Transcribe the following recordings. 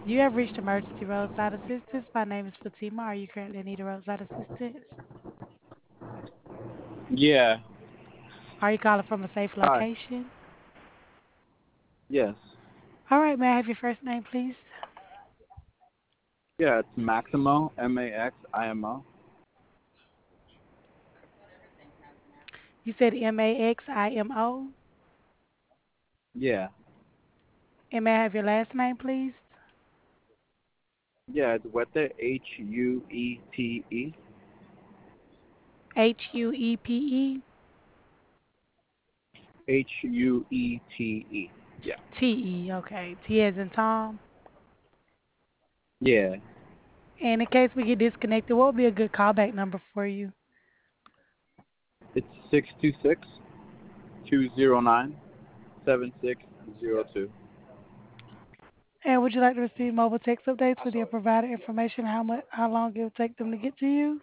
You have reached emergency roadside assistance. My name is Fatima. Are you currently in need of roadside assistance? Yeah. Are you calling from a safe Hi. location? Yes. All right, may I have your first name, please? Yeah, it's Maximo, Maximo. You said Maximo. Yeah. And may I have your last name, please? Yeah, it's Huete, Huete. Huepe. Huete. Yeah. Te. Okay. T as in Tom. Yeah. And in case we get disconnected, what would be a good callback number for you? It's 626-209-7602. And would you like to receive mobile text updates with your provider information? How long it will take them to get to you?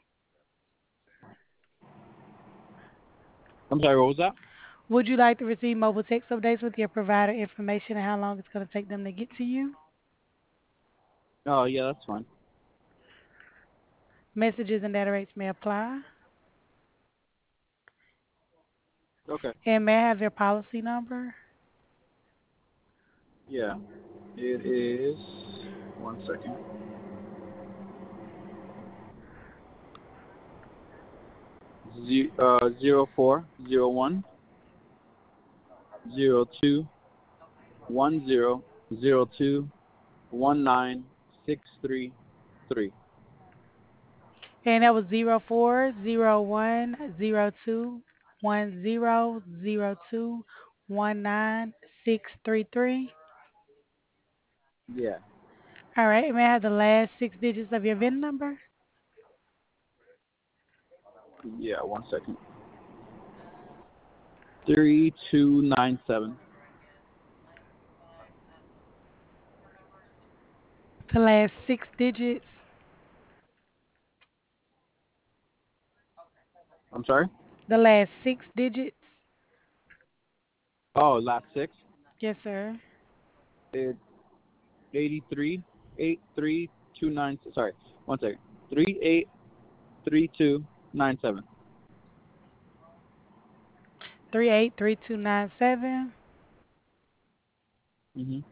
I'm sorry, what was that? Would you like to receive mobile text updates with your provider information and how long it's going to take them to get to you? Oh, yeah, that's fine. Messages and data rates may apply. Okay. And may I have your policy number? Yeah. It is, one second, 0401-02-1963-3. And that was 0401-02-1002-19-633. Yeah. All right. And may I have the last six digits of your VIN number? Yeah, one second. 3297. The last six digits. I'm sorry? The last six digits. Oh, last six. Yes, sir. It's 83 8329. Sorry, one second. 383297. 383297. Mm-hmm.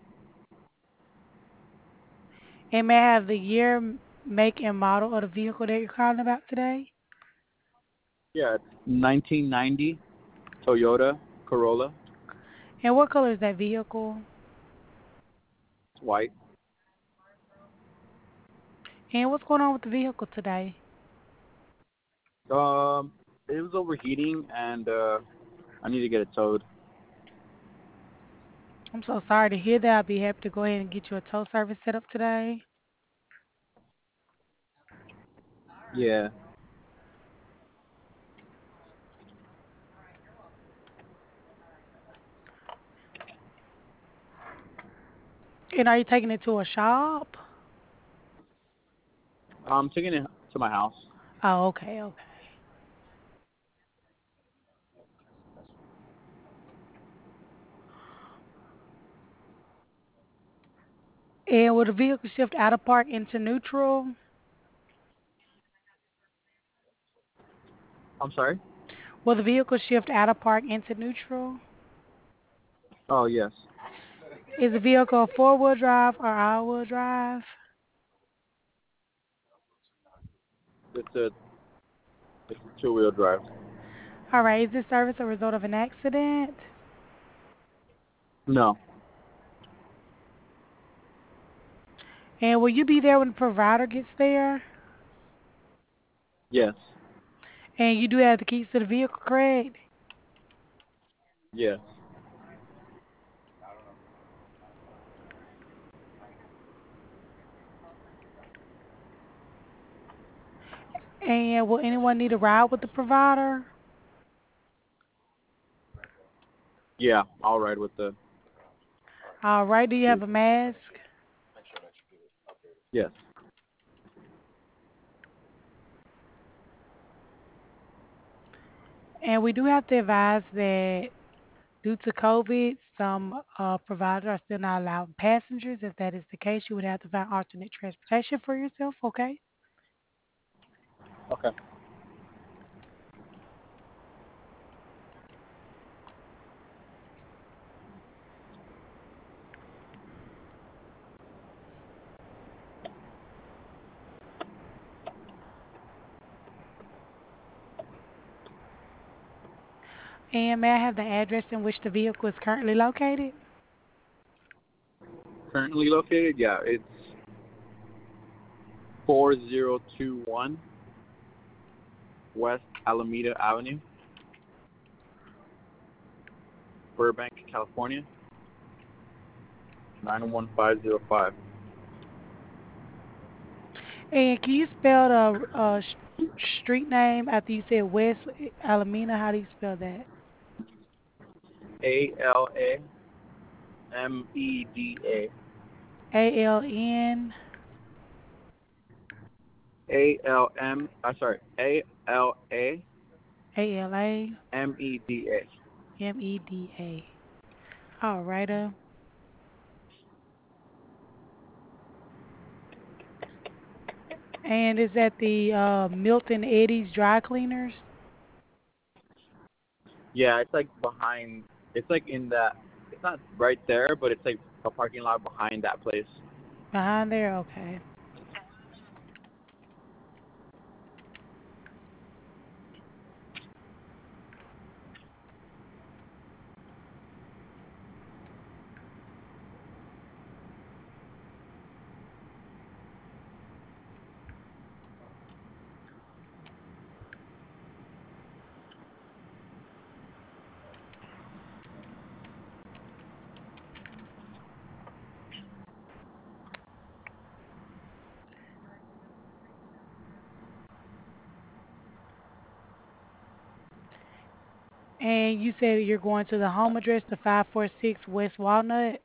And may I have the year, make, and model of the vehicle that you're calling about today? Yeah, it's 1990 Toyota Corolla. And what color is that vehicle? It's white. And what's going on with the vehicle today? Um, it was overheating and I need to get it towed. I'm so sorry to hear that. I'll be happy to go ahead and get you a tow service set up today. Yeah. And are you taking it to a shop? I'm taking it to my house. Oh, okay, okay. And will the vehicle shift out of park into neutral? I'm sorry? Will the vehicle shift out of park into neutral? Oh, yes. Is the vehicle a four-wheel drive or all-wheel drive? It's a it's a two-wheel drive. All right, is this service a result of an accident? No. And will you be there when the provider gets there? Yes. And you do have the keys to the vehicle, correct? Yes. And will anyone need a ride with the provider? Yeah, I'll ride with the All right, do you have a vehicle. mask? Yes. And we do have to advise that due to COVID, some providers are still not allowing passengers. If that is the case, you would have to find alternate transportation for yourself, okay? Okay. And may I have the address in which the vehicle is currently located? Currently located, yeah, it's 4021 West Alameda Avenue, Burbank, California, 91505. And can you spell the street name after you said West Alameda? How do you spell that? ALAMEDA. ALN Sorry, ALAMEDA. ALAMEDA. All right. And is that the Milton Eddie's Dry Cleaners Yeah, it's like behind, it's like in that, it's not right there, but it's like a parking lot behind that place. behind there? Okay. And you said you're going to the home address, the 546 West Walnut?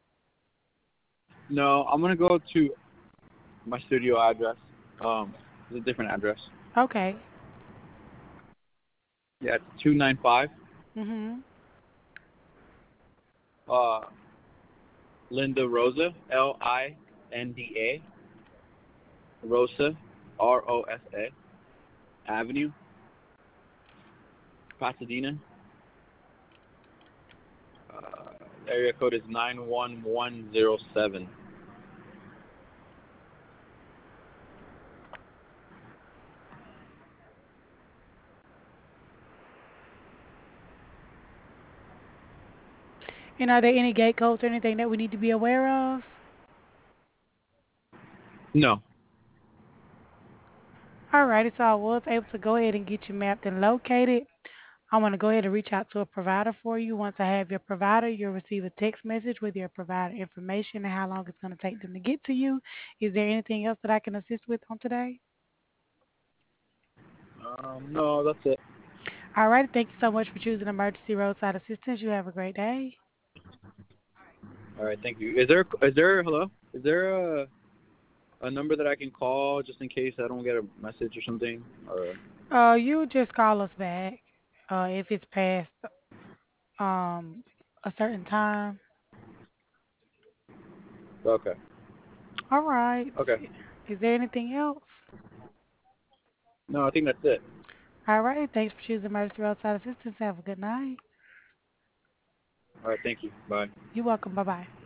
No, I'm gonna go to my studio address. It's a different address. Okay. Yeah, it's 295 Mhm. uh Linda Rosa, LINDA Rosa, ROSA Avenue, Pasadena. Area code is 91107. And are there any gate codes or anything that we need to be aware of? No. All righty, so I was able to go ahead and get you mapped and located. I'm going to go ahead and reach out to a provider for you. Once I have your provider, you'll receive a text message with your provider information and how long it's going to take them to get to you. Is there anything else that I can assist with on today? No, that's it. All right. Thank you so much for choosing Emergency Roadside Assistance. You have a great day. All right, thank you. Is there hello? Is there a number that I can call just in case I don't get a message or something? Or You just call us back if it's past um a certain time. okay, All right. okay. Is there anything else? No, I think that's it. All right. Thanks for choosing Emergency Roadside Assistance. Have a good night. All right, thank you. Bye. You're welcome. Bye bye.